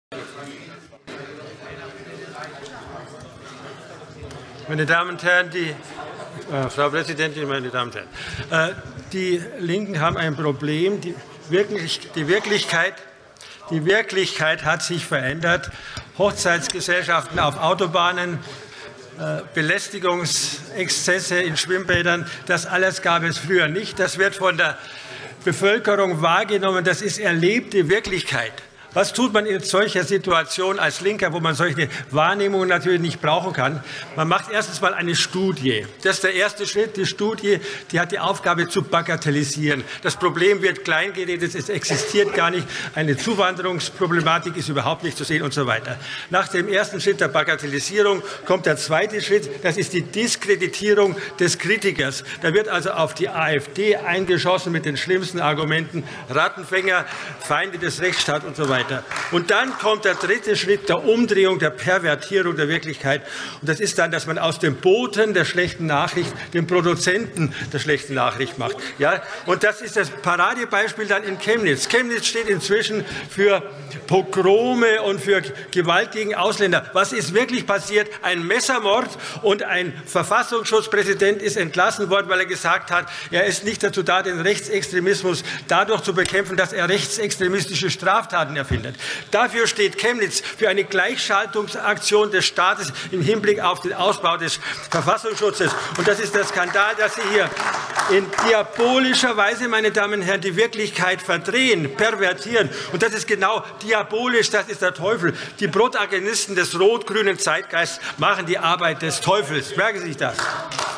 Meine Damen und Herren, Frau Präsidentin, meine Damen und Herren, die Linken haben ein Problem. Die Wirklichkeit hat sich verändert. Hochzeitsgesellschaften auf Autobahnen, Belästigungsexzesse in Schwimmbädern, das alles gab es früher nicht. Das wird von der Bevölkerung wahrgenommen. Das ist erlebte Wirklichkeit. Was tut man in solcher Situation als Linker, wo man solche Wahrnehmungen natürlich nicht brauchen kann? Man macht erstens mal eine Studie. Das ist der erste Schritt. Die Studie, die hat die Aufgabe zu bagatellisieren. Das Problem wird kleingeredet, es existiert gar nicht. Eine Zuwanderungsproblematik ist überhaupt nicht zu sehen und so weiter. Nach dem ersten Schritt der Bagatellisierung kommt der zweite Schritt. Das ist die Diskreditierung des Kritikers. Da wird also auf die AfD eingeschossen mit den schlimmsten Argumenten. Rattenfänger, Feinde des Rechtsstaats und so weiter. Und dann kommt der dritte Schritt der Umdrehung, der Pervertierung der Wirklichkeit. Und das ist dann, dass man aus dem Boten der schlechten Nachricht den Produzenten der schlechten Nachricht macht. Ja? Und das ist das Paradebeispiel dann in Chemnitz. Chemnitz steht inzwischen für Pogrome und für Gewalt gegen Ausländer. Was ist wirklich passiert? Ein Messermord, und ein Verfassungsschutzpräsident ist entlassen worden, weil er gesagt hat, er ist nicht dazu da, den Rechtsextremismus dadurch zu bekämpfen, dass er rechtsextremistische Straftaten erfindet. Dafür steht Chemnitz, für eine Gleichschaltungsaktion des Staates im Hinblick auf den Ausbau des Verfassungsschutzes. Und das ist der Skandal, dass Sie hier in diabolischer Weise, meine Damen und Herren, die Wirklichkeit verdrehen, pervertieren. Und das ist genau diabolisch, das ist der Teufel. Die Protagonisten des rot-grünen Zeitgeists machen die Arbeit des Teufels. Merken Sie sich das.